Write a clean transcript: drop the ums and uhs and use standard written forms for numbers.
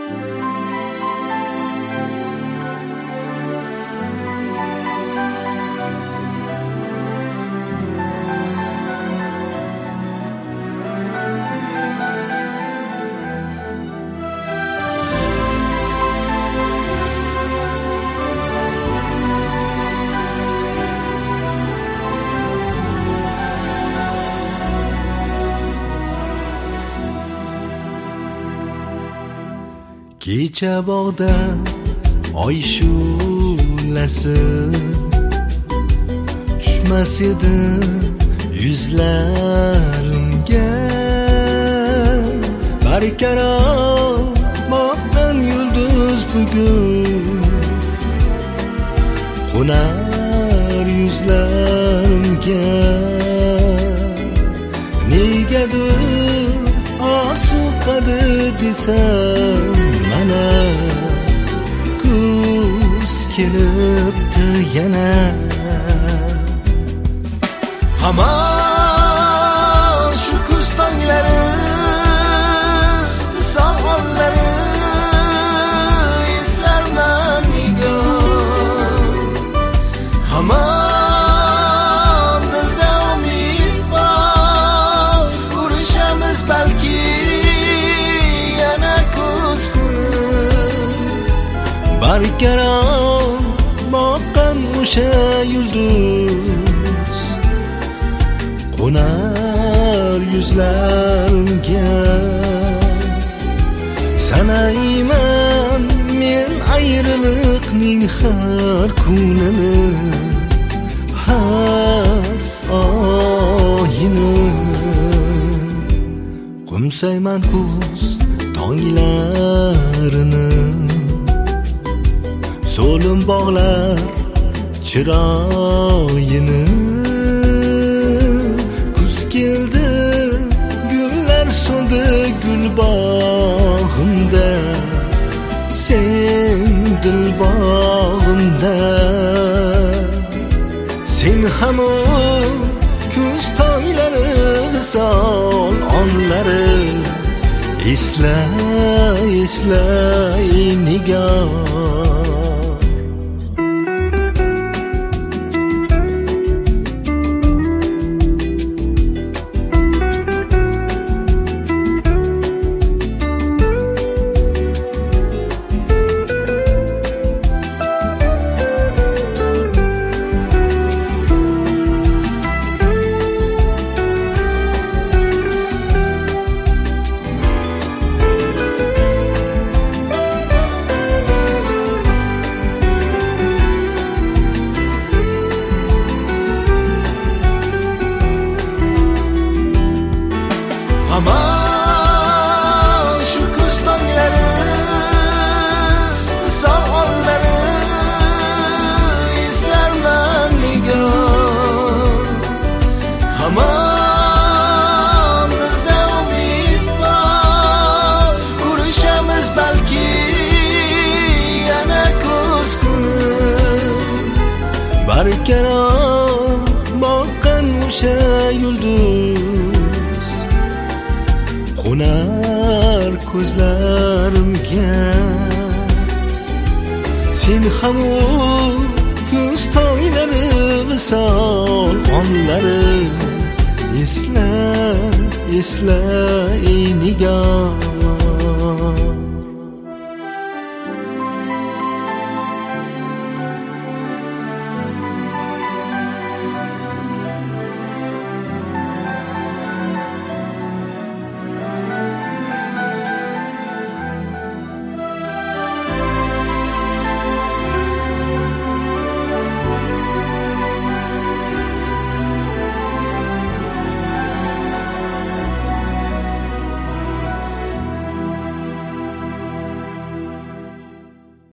Kecha bog'da oy shu'lasi tushmas edi yuzlarimga, barqaror boqqan yulduz bugun qo'nar yuzlarimga. Negadir orzu qadi desam, mana kuz kelibdi yana. Hamon shu kuz tonglari, somonlari eslarman nigor. Hamon dilda umid bor, urishamiz balki yana kuz kuni. Barqaror boqqan o'sha yulduz qo'nar yuzlarimga. Sanayman men ayriliqning har kunini, har oyini. Qo'msayman kuz tonglarini, so'lim bog'lar chiroyini. Kuz keldi, gullar so'ndi gul bog'imda, sen dil bog'imda. Sen hamon kuz toylari, visol onlari esla esla nigor. Hamon shu kuz tonglari, somonlari eslarman nigor. Hamon dilda umid bor, urishamiz balki yana kuz kuni. Barqaror boqqan o'sha yulduz qo'nar ko'zlarimga. Sen hamon kuz toylari, visol onlari esla esla nigor.